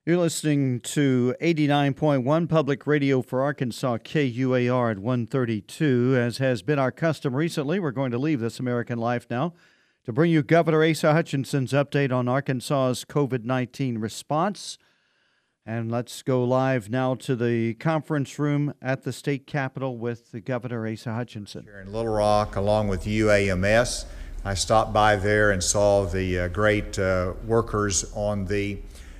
You're listening to 89.1 Public Radio for Arkansas, KUAR at 132. As has been our custom recently, we're going to leave This American Life now to bring you Governor Asa Hutchinson's update on Arkansas's COVID-19 response. And let's go live now to the conference room at the state capitol with the Governor Asa Hutchinson. Here in Little Rock, along with UAMS, I stopped by there and saw the great workers on the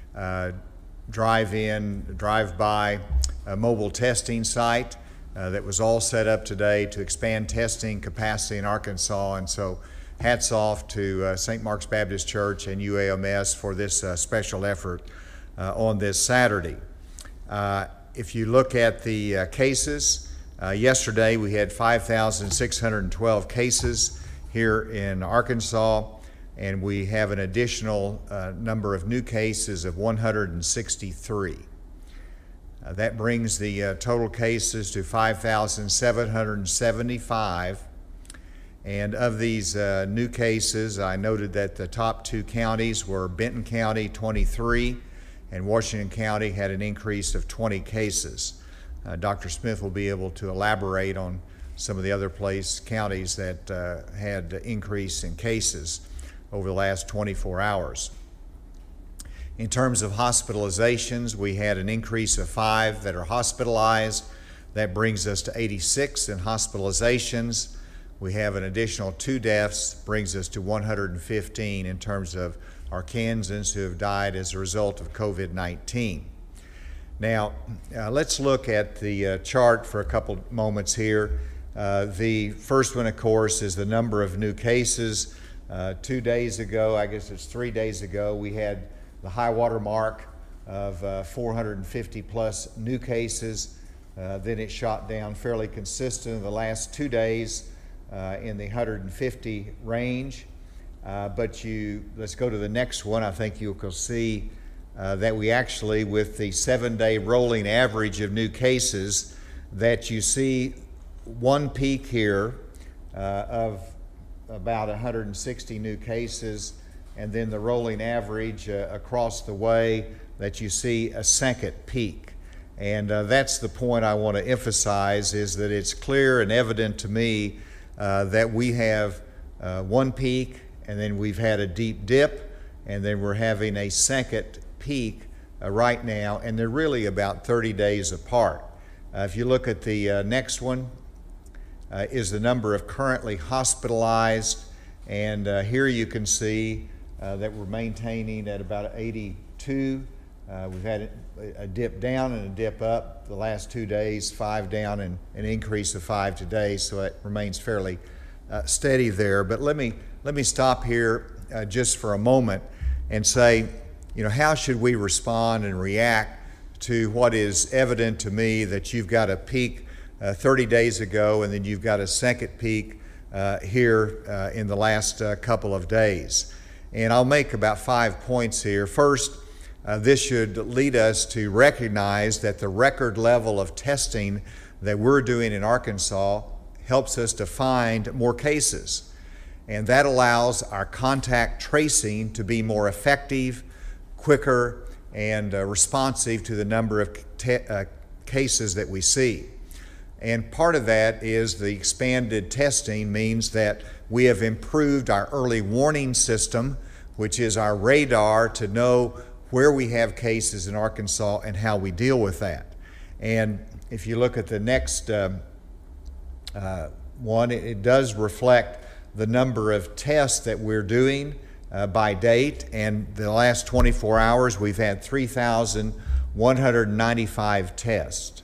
drive-by mobile testing site that was all set up today to expand testing capacity in Arkansas. And so hats off to St. Mark's Baptist Church and UAMS for this special effort on this Saturday. If you look at the cases, yesterday we had 5,612 cases here in Arkansas, and we have an additional number of new cases of 163. That brings the total cases to 5,775. And of these new cases, I noted that the top two counties were Benton County, 23, and Washington County had an increase of 20 cases. Dr. Smith will be able to elaborate on some of the other counties that had increase in cases over the last 24 hours. In terms of hospitalizations, we had an increase of 5 that are hospitalized. That brings us to 86 in hospitalizations. We have an additional 2 deaths, brings us to 115 in terms of Arkansans who have died as a result of COVID-19. Now, let's look at the chart for a couple moments here. The first one, of course, is the number of new cases. 2 days ago, I guess it's 3 days ago, we had the high water mark of 450 plus new cases. Then it shot down fairly consistent in the last 2 days in the 150 range. But let's go to the next one. I think you will see that we actually, with the 7-day rolling average of new cases, that you see one peak here of about 160 new cases, and then the rolling average across the way that you see a second peak. And that's the point I want to emphasize, is that it's clear and evident to me that we have one peak, and then we've had a deep dip, and then we're having a second peak right now, and they're really about 30 days apart. If you look at the next one, is the number of currently hospitalized, and here you can see that we're maintaining at about 82. We've had a dip down and a dip up the last 2 days, 5 down and an increase of 5 today, so it remains fairly steady there. But let me stop here just for a moment and say, how should we respond and react to what is evident to me, that you've got a peak 30 days ago, and then you've got a second peak here in the last couple of days. And I'll make about 5 points here. First, this should lead us to recognize that the record level of testing that we're doing in Arkansas helps us to find more cases. And that allows our contact tracing to be more effective, quicker, and responsive to the number of cases that we see. And part of that is the expanded testing means that we have improved our early warning system, which is our radar to know where we have cases in Arkansas and how we deal with that. And if you look at the next one, it does reflect the number of tests that we're doing by date. And the last 24 hours, we've had 3,195 tests.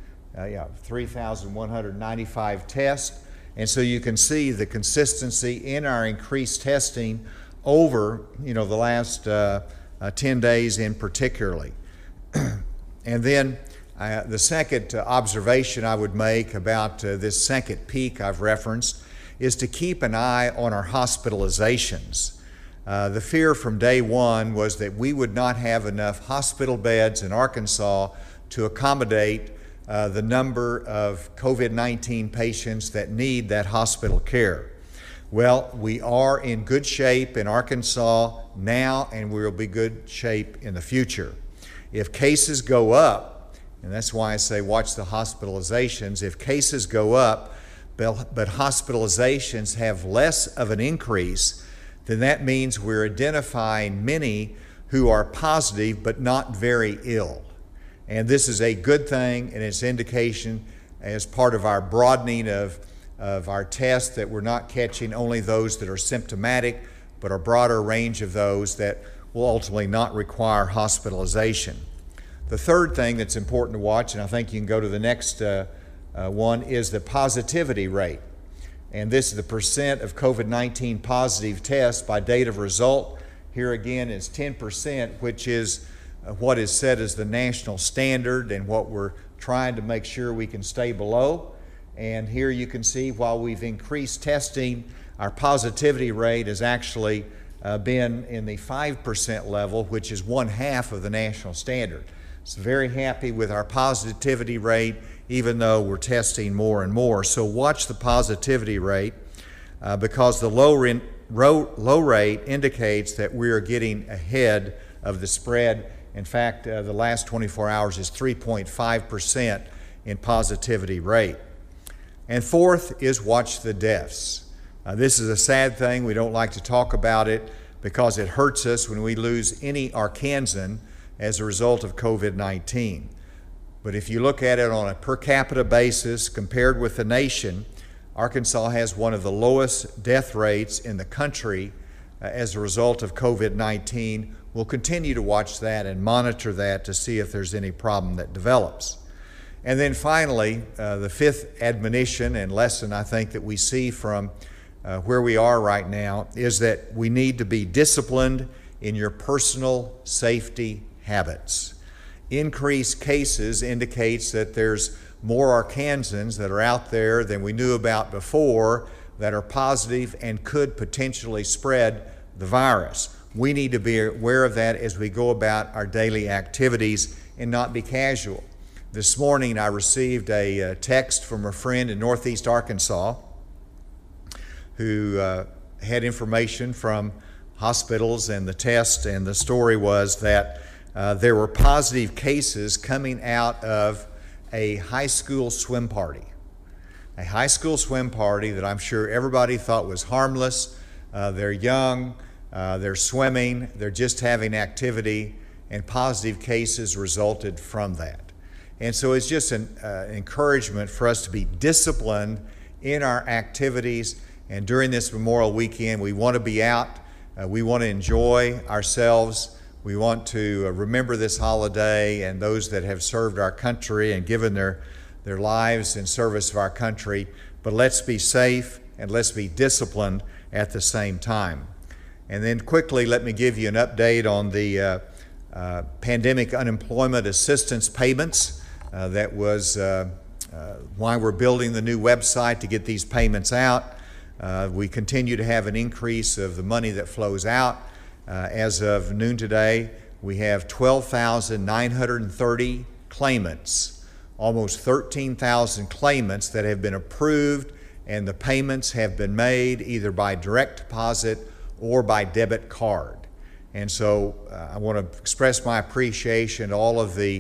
3,195 tests. And so you can see the consistency in our increased testing over, the last 10 days in particularly. And then the second observation I would make about this second peak I've referenced is to keep an eye on our hospitalizations. The fear from day one was that we would not have enough hospital beds in Arkansas to accommodate the number of COVID-19 patients that need that hospital care. Well, we are in good shape in Arkansas now, and we will be good shape in the future. If cases go up, and that's why I say watch the hospitalizations, if cases go up, but hospitalizations have less of an increase, then that means we're identifying many who are positive but not very ill. And this is a good thing, and it's indication as part of our broadening of our tests that we're not catching only those that are symptomatic, but a broader range of those that will ultimately not require hospitalization. The third thing that's important to watch, and I think you can go to the next one, is the positivity rate. And this is the percent of COVID-19 positive tests by date of result. Here again is 10%, which is what is set as the national standard and what we're trying to make sure we can stay below. And here you can see while we've increased testing, our positivity rate has actually been in the 5% level, which is 1/2 of the national standard. So very happy with our positivity rate, even though we're testing more and more. So watch the positivity rate because the low rate indicates that we are getting ahead of the spread. In fact, the last 24 hours is 3.5% in positivity rate. And fourth is watch the deaths. This is a sad thing. We don't like to talk about it because it hurts us when we lose any Arkansan as a result of COVID-19. But if you look at it on a per capita basis compared with the nation, Arkansas has one of the lowest death rates in the country as a result of COVID-19. We'll continue to watch that and monitor that to see if there's any problem that develops. And then finally, the fifth admonition and lesson I think that we see from where we are right now is that we need to be disciplined in your personal safety habits. Increased cases indicates that there's more Arkansans that are out there than we knew about before that are positive and could potentially spread the virus. We need to be aware of that as we go about our daily activities and not be casual. This morning I received a text from a friend in Northeast Arkansas who had information from hospitals and the test, and the story was that there were positive cases coming out of a high school swim party. A high school swim party that I'm sure everybody thought was harmless. They're young, they're swimming, they're just having activity, and positive cases resulted from that. And so it's just an encouragement for us to be disciplined in our activities. And during this Memorial Weekend, we want to be out. We want to enjoy ourselves. We want to remember this holiday and those that have served our country and given their lives in service of our country. But let's be safe and let's be disciplined at the same time. And then quickly, let me give you an update on the pandemic unemployment assistance payments. That was why we're building the new website to get these payments out. We continue to have an increase of the money that flows out. As of noon today, we have 12,930 claimants, almost 13,000 claimants that have been approved, and the payments have been made either by direct deposit or by debit card. And so I want to express my appreciation to all of the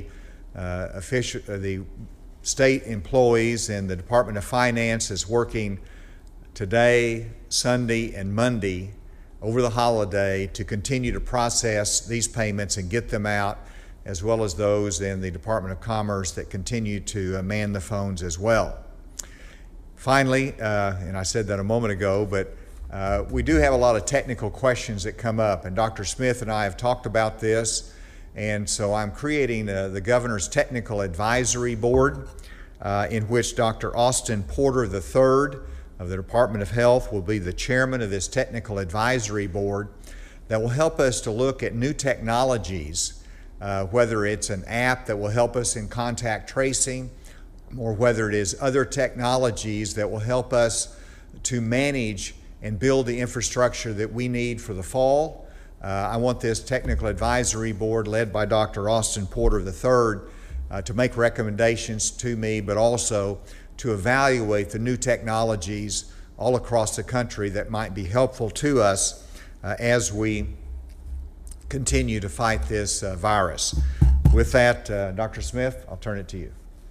the state employees and the Department of Finance is working today, Sunday, and Monday over the holiday to continue to process these payments and get them out, as well as those in the Department of Commerce that continue to man the phones as well. Finally, and I said that a moment ago, but we do have a lot of technical questions that come up, and Dr. Smith and I have talked about this. And so I'm creating the Governor's Technical Advisory Board in which Dr. Austin Porter III of the Department of Health will be the chairman of this Technical Advisory Board that will help us to look at new technologies, whether it's an app that will help us in contact tracing, or whether it is other technologies that will help us to manage and build the infrastructure that we need for the fall. I want this Technical Advisory Board led by Dr. Austin Porter III to make recommendations to me, but also to evaluate the new technologies all across the country that might be helpful to us as we continue to fight this virus. With that, Dr. Smith, I'll turn it to you.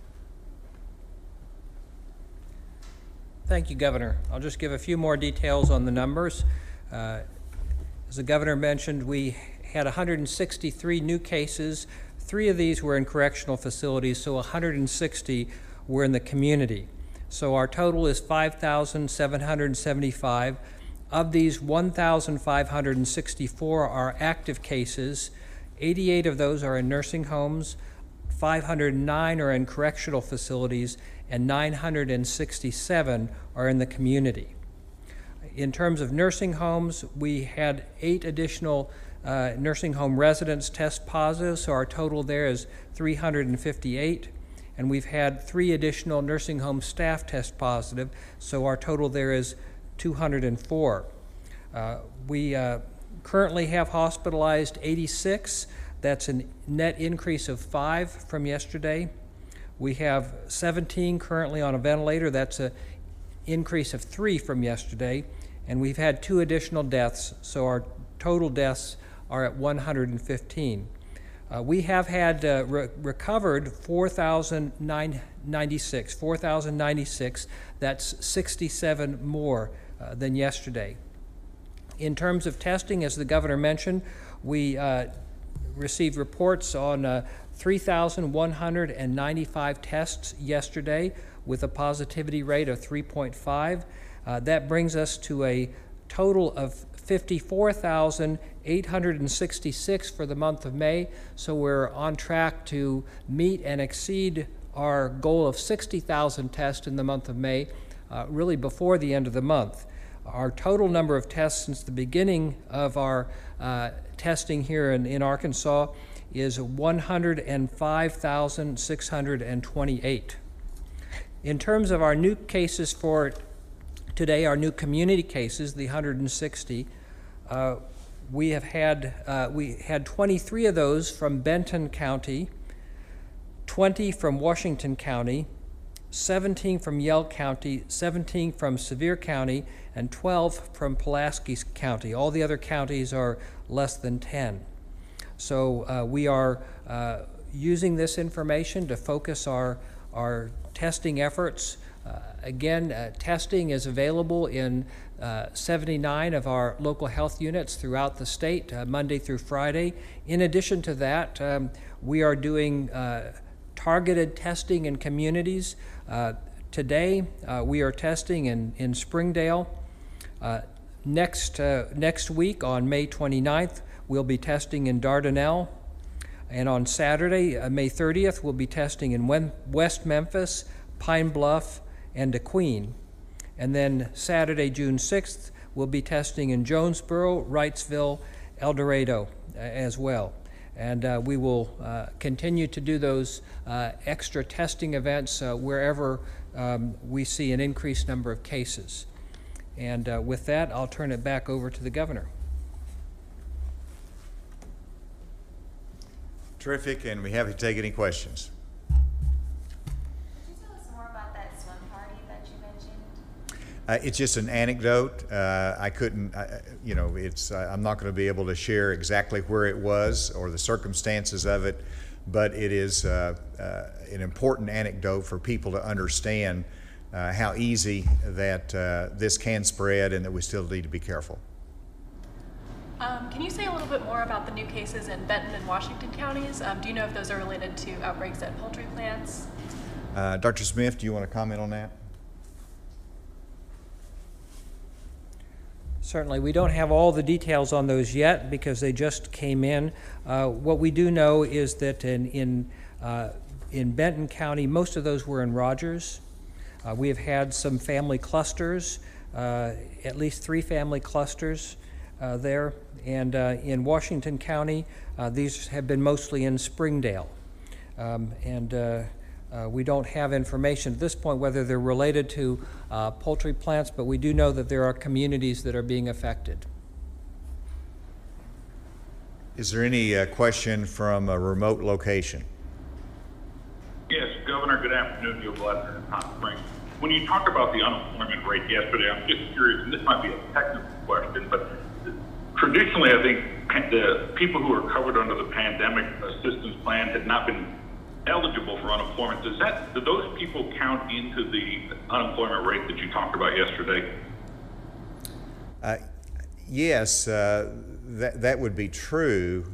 Thank you, Governor. I'll just give a few more details on the numbers. As the Governor mentioned, we had 163 new cases. 3 of these were in correctional facilities, so 160 were in the community. So our total is 5,775. Of these, 1,564 are active cases. 88 of those are in nursing homes, 509 are in correctional facilities, and 967 are in the community. In terms of nursing homes, we had 8 additional nursing home residents test positive, so our total there is 358. And we've had 3 additional nursing home staff test positive, so our total there is 204. We currently have hospitalized 86. That's a net increase of 5 from yesterday. We have 17 currently on a ventilator. That's an increase of 3 from yesterday. And we've had 2 additional deaths, so our total deaths are at 115. We have had recovered 4,096. That's 67 more than yesterday. In terms of testing, as the Governor mentioned, we received reports on 3,195 tests yesterday with a positivity rate of 3.5. That brings us to a total of 54,866 for the month of May, so we're on track to meet and exceed our goal of 60,000 tests in the month of May, really before the end of the month. Our total number of tests since the beginning of our testing here in Arkansas is 105,628. In terms of our new cases for today, our new community cases, the 160, we had 23 of those from Benton County, 20 from Washington County, 17 from Yell County, 17 from Sevier County, and 12 from Pulaski County. All the other counties are less than 10. So we are using this information to focus our testing efforts. Again, testing is available in 79 of our local health units throughout the state, Monday through Friday. In addition to that, we are doing targeted testing in communities. Today, we are testing in Springdale. Next week, on May 29th, we'll be testing in Dardanelle. And on Saturday, May 30th, we'll be testing in West Memphis, Pine Bluff, and DeQueen. And then Saturday, June 6th, we'll be testing in Jonesboro, Wrightsville, El Dorado as well. And we will continue to do those extra testing events wherever we see an increased number of cases. And with that, I'll turn it back over to the Governor. Terrific, and we're happy to take any questions. Could you tell us more about that swim party that you mentioned? It's just an anecdote. I couldn't, I'm not going to be able to share exactly where it was or the circumstances of it, but it is an important anecdote for people to understand how easy that this can spread and that we still need to be careful. Can you say a little bit more about the new cases in Benton and Washington counties? Do you know if those are related to outbreaks at poultry plants? Dr. Smith, do you want to comment on that? Certainly. We don't have all the details on those yet because they just came in. What we do know is that in Benton County, most of those were in Rogers. We have had some family clusters, at least 3 family clusters there. And in Washington County, these have been mostly in Springdale. We don't have information at this point whether they're related to poultry plants, but we do know that there are communities that are being affected. Is there any question from a remote location? Yes, Governor, good afternoon. Joe Gladner in Hot Springs. When you talked about the unemployment rate yesterday, I'm just curious, and this might be a technical question, but traditionally I think the people who are covered under the pandemic assistance plan had not been eligible for unemployment. Do those people count into the unemployment rate that you talked about yesterday? Yes, that would be true.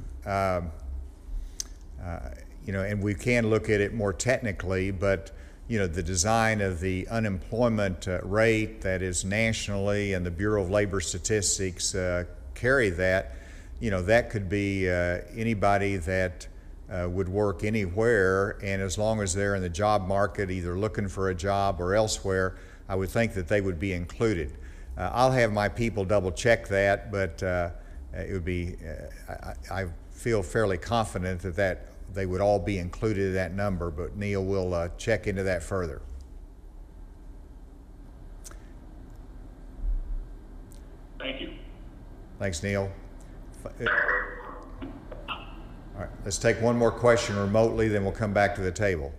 And we can look at it more technically, but the design of the unemployment rate that is nationally, and the Bureau of Labor Statistics carry that. That could be anybody that would work anywhere, and as long as they're in the job market, either looking for a job or elsewhere, I would think that they would be included. I'll have my people double check that, but it would be, I feel fairly confident that they would all be included in that number, but Neil will check into that further. Thank you. Thanks, Neil. All right, let's take one more question remotely, then we'll come back to the table.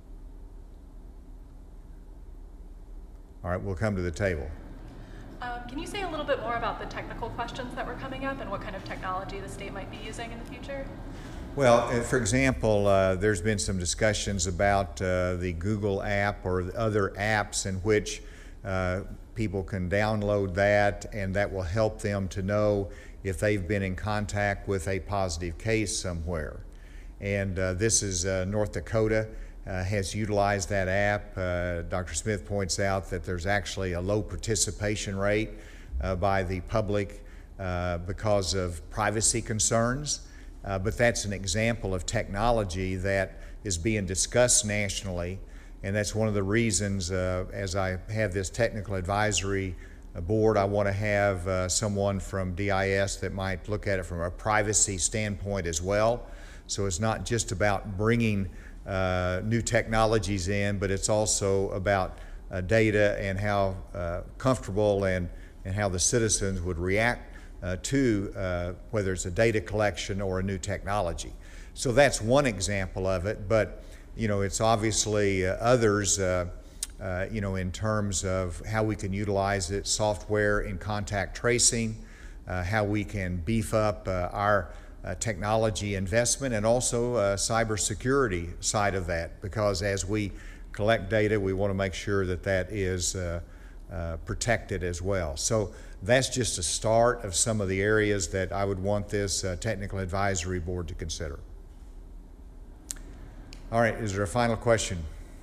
All right, we'll come to the table. Can you say a little bit more about the technical questions that were coming up and what kind of technology the state might be using in the future? Well, for example, there's been some discussions about the Google app or other apps in which people can download that, and that will help them to know if they've been in contact with a positive case somewhere. And this is North Dakota has utilized that app. Dr. Smith points out that there's actually a low participation rate by the public because of privacy concerns. But that's an example of technology that is being discussed nationally, and that's one of the reasons as I have this technical advisory board, I want to have someone from DIS that might look at it from a privacy standpoint as well. So it's not just about bringing new technologies in, but it's also about data and how comfortable and how the citizens would react to whether it's a data collection or a new technology. So that's one example of it, but it's obviously others in terms of how we can utilize it, software in contact tracing, how we can beef up our technology investment, and also cybersecurity side of that, because as we collect data, we want to make sure that that is protected as well. So that's just a start of some of the areas that I would want this technical advisory board to consider. All right, is there a final question?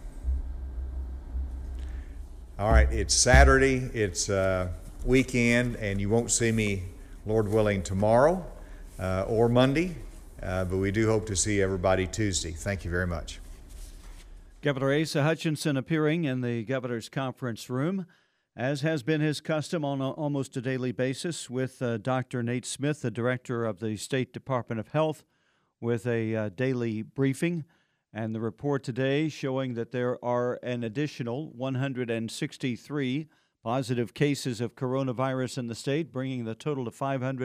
All right, it's Saturday, it's weekend, and you won't see me, Lord willing, tomorrow or Monday, but we do hope to see everybody Tuesday. Thank you very much. Governor Asa Hutchinson appearing in the governor's conference room, as has been his custom on almost a daily basis, with Dr. Nate Smith, the director of the State Department of Health, with a daily briefing. And the report today showing that there are an additional 163 positive cases of coronavirus in the state, bringing the total to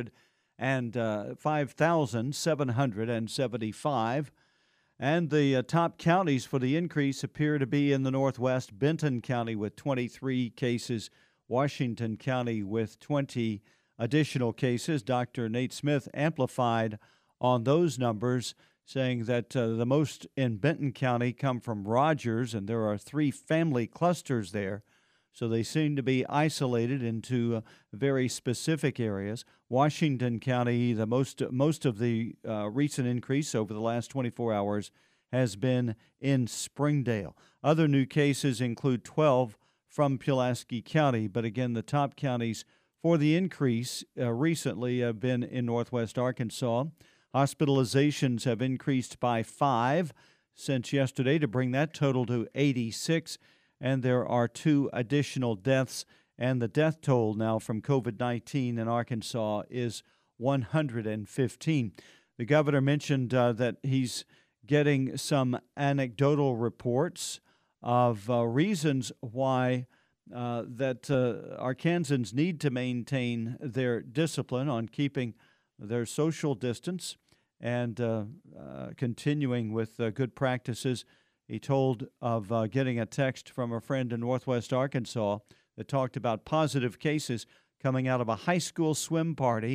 5,775. And the top counties for the increase appear to be in the Northwest: Benton County with 23 cases, Washington County with 20 additional cases. Dr. Nate Smith amplified on those numbers, saying that the most in Benton County come from Rogers, and there are 3 family clusters there. So they seem to be isolated into very specific areas. Washington County, the most of the recent increase over the last 24 hours has been in Springdale. Other new cases include 12 from Pulaski County, but again, the top counties for the increase recently have been in Northwest Arkansas. Hospitalizations have increased by 5 since yesterday to bring that total to 86. And there are 2 additional deaths, and the death toll now from COVID-19 in Arkansas is 115. The governor mentioned that he's getting some anecdotal reports of reasons why that Arkansans need to maintain their discipline on keeping their social distance and continuing with good practices. He told of getting a text from a friend in Northwest Arkansas that talked about positive cases coming out of a high school swim party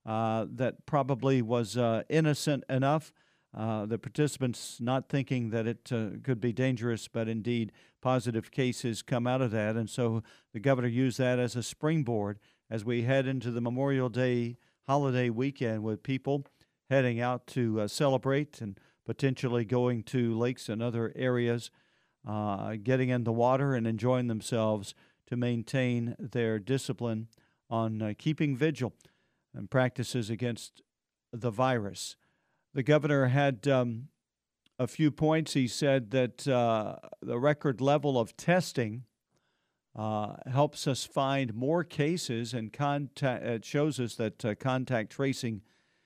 that probably was innocent enough. The participants not thinking that it could be dangerous, but indeed positive cases come out of that. And so the governor used that as a springboard as we head into the Memorial Day holiday weekend with people heading out to celebrate and potentially going to lakes and other areas, getting in the water and enjoying themselves to maintain their discipline on keeping vigil and practices against the virus. The governor had a few points. He said that the record level of testing helps us find more cases, and it shows us that contact tracing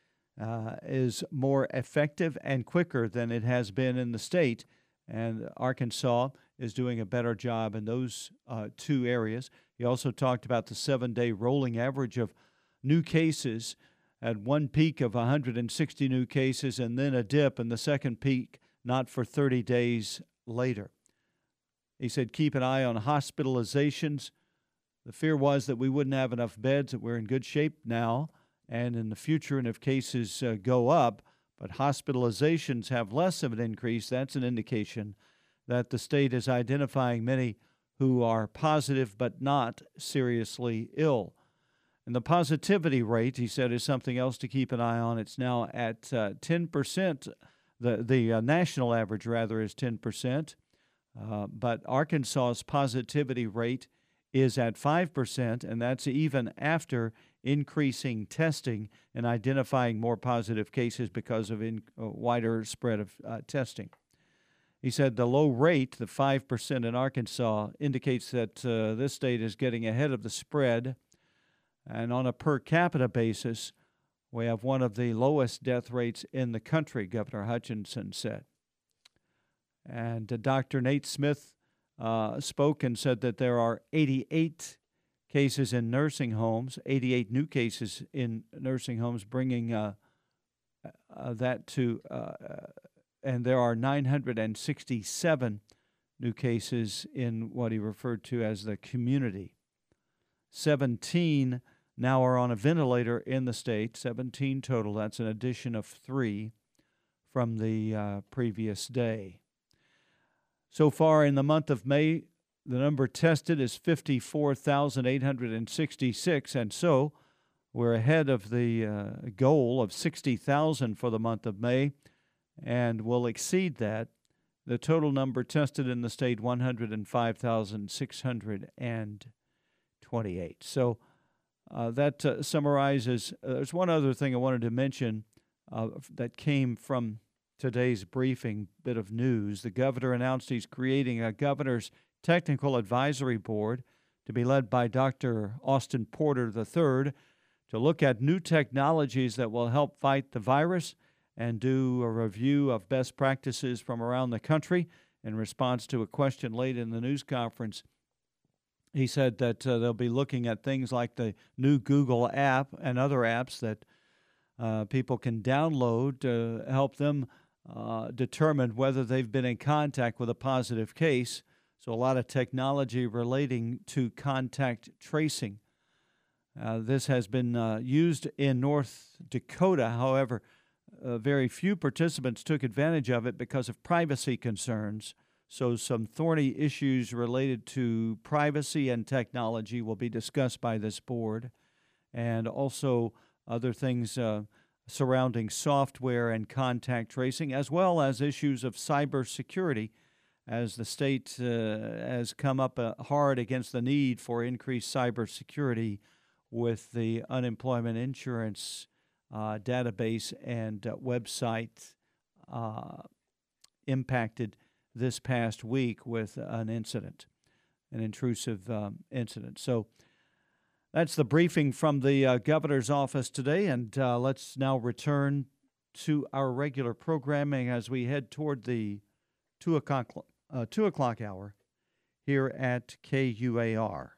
is more effective and quicker than it has been in the state. And Arkansas is doing a better job in those two areas. He also talked about the 7-day rolling average of new cases at one peak of 160 new cases and then a dip, and the second peak not for 30 days later. He said, keep an eye on hospitalizations. The fear was that we wouldn't have enough beds, that we're in good shape now and in the future, and if cases go up, but hospitalizations have less of an increase, that's an indication that the state is identifying many who are positive but not seriously ill. And the positivity rate, he said, is something else to keep an eye on. It's now at 10%. The national average, rather, is 10%. But Arkansas's positivity rate is at 5%, and that's even after increasing testing and identifying more positive cases because of wider spread of testing. He said the low rate, the 5% in Arkansas, indicates that this state is getting ahead of the spread. And on a per capita basis, we have one of the lowest death rates in the country, Governor Hutchinson said. And Dr. Nate Smith spoke and said that there are 88 cases in nursing homes, 88 new cases in nursing homes, bringing that to, and there are 967 new cases in what he referred to as the community. 17 now are on a ventilator in the state, 17 total. That's an addition of 3 from the previous day. So far in the month of May, the number tested is 54,866, and so we're ahead of the goal of 60,000 for the month of May, and will exceed that. The total number tested in the state, 105,628. So that summarizes. There's one other thing I wanted to mention that came from today's briefing, bit of news. The governor announced he's creating a governor's technical advisory board to be led by Dr. Austin Porter III to look at new technologies that will help fight the virus and do a review of best practices from around the country. In response to a question late in the news conference, he said that they'll be looking at things like the new Google app and other apps that people can download to help them determine whether they've been in contact with a positive case. So a lot of technology relating to contact tracing. This has been used in North Dakota. However, very few participants took advantage of it because of privacy concerns. So some thorny issues related to privacy and technology will be discussed by this board, and also other things surrounding software and contact tracing, as well as issues of cybersecurity, as the state has come up hard against the need for increased cybersecurity with the unemployment insurance database and website impacted this past week with an intrusive incident. So that's the briefing from the governor's office today, and let's now return to our regular programming as we head toward the 2 o'clock hour here at KUAR.